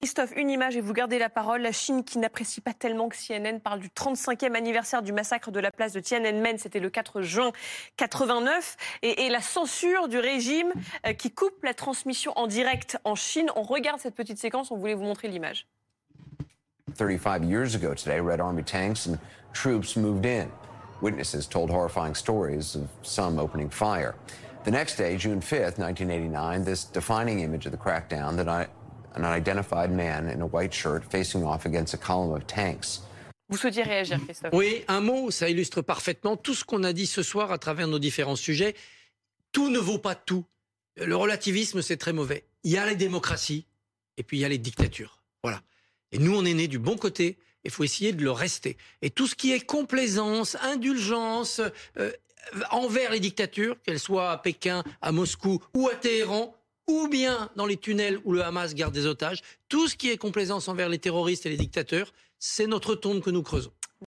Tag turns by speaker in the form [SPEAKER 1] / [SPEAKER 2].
[SPEAKER 1] Christophe, une image et vous gardez la parole. La Chine qui n'apprécie pas tellement que CNN parle du 35e anniversaire du massacre de la place de Tiananmen. C'était le 4 juin 89. Et la censure du régime qui coupe la transmission en direct en Chine. On regarde cette petite séquence, on voulait vous montrer l'image.
[SPEAKER 2] 35 years ago today, Red Army tanks and troops moved in. Witnesses told horrifying stories of some opening fire. The next day, June 5th, 1989, this defining image of the crackdown that an identified man in a white shirt facing off against a column of tanks.
[SPEAKER 1] Vous souhaitiez réagir, Christophe?
[SPEAKER 3] Oui, un mot, ça illustre parfaitement tout ce qu'on a dit ce soir à travers nos différents sujets. Tout ne vaut pas tout. Le relativisme, c'est très mauvais. Il y a les démocraties et puis il y a les dictatures. Voilà. Et nous, on est nés du bon côté. Il faut essayer de le rester. Et tout ce qui est complaisance, indulgence envers les dictatures, qu'elles soient à Pékin, à Moscou ou à Téhéran, ou bien dans les tunnels où le Hamas garde des otages, tout ce qui est complaisance envers les terroristes et les dictateurs, c'est notre tombe que nous creusons.